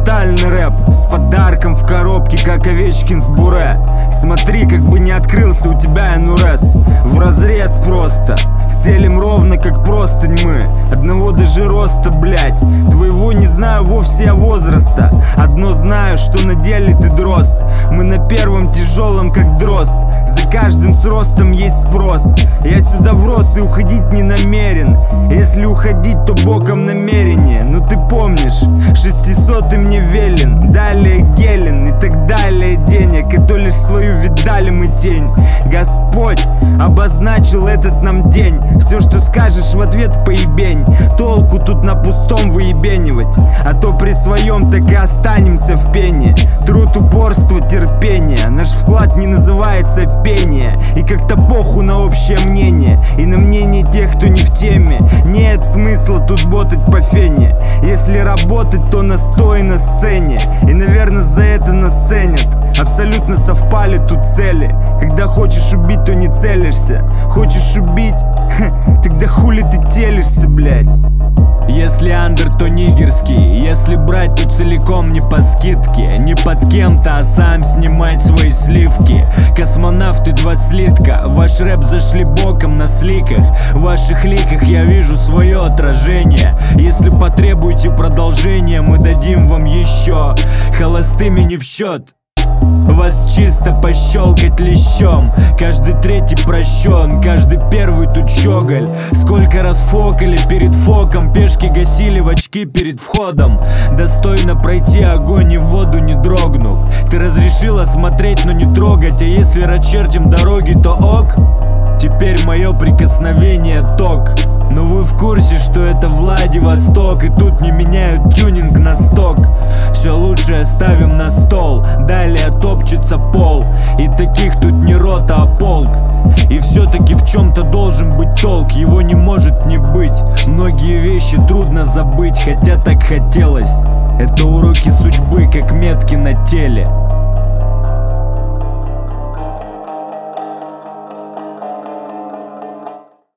брутальный рэп с подарком в коробке, как Овечкин с Буре. Смотри, как бы не открылся у тебя НРС. Вразрез просто, стелим ровно, как простынь мы. Одного даже роста, блять. Твоего не знаю вовсе я возраста. Одно знаю, что на деле ты дрозд. Мы на первом тяжелом, как дрозд. За каждым с ростом есть спрос. Я сюда врос и уходить не намерен. Если уходить, то боком намерение. Ну ты помнишь, 600 мне велен. Далее Гелен и так далее денег. И то лишь свою видали мы тень. Господь обозначил этот нам день. Все, что скажешь в ответ, поебень. Толку тут на пустом выебенивать. А то при своем так и останемся в пене. Труд, упорство, терпение. Наш вклад не называется пение. И как-то похуй на общее мнение. И на мнение тех, кто не в теме. Нет смысла тут ботать по фене. Если работать, то настой на сцене. И, наверное, за это нас ценят. Абсолютно совпали тут цели. Когда хочешь убить, то не целишься. Хочешь убить? Тогда хули ты телишься, блять? Если андер, то нигерский. Если брать, то целиком не по скидке. Не под кем-то, а сам снимать свои сливки. Космонавты, 2 слитка. Ваш рэп зашли боком на сликах. В ваших ликах я вижу свое отражение. Если потребуете продолжения, мы дадим вам еще. Холостыми не в счет. Вас чисто пощелкать лещом. Каждый третий прощен, каждый первый тут щеголь. Сколько раз фокали перед фоком. Пешки гасили в очки перед входом. Достойно пройти огонь и в воду не дрогнув. Ты разрешила смотреть, но не трогать. А если расчертим дороги, то ок. Теперь мое прикосновение ток. Но вы в курсе, что это Владивосток. И тут не меняют тюнинг на сток. Все лучшее ставим на стол. Далее топчется пол. И таких тут не рота, а полк. И все-таки в чем-то должен быть толк. Его не может не быть. Многие вещи трудно забыть, хотя так хотелось. Это уроки судьбы, как метки на теле.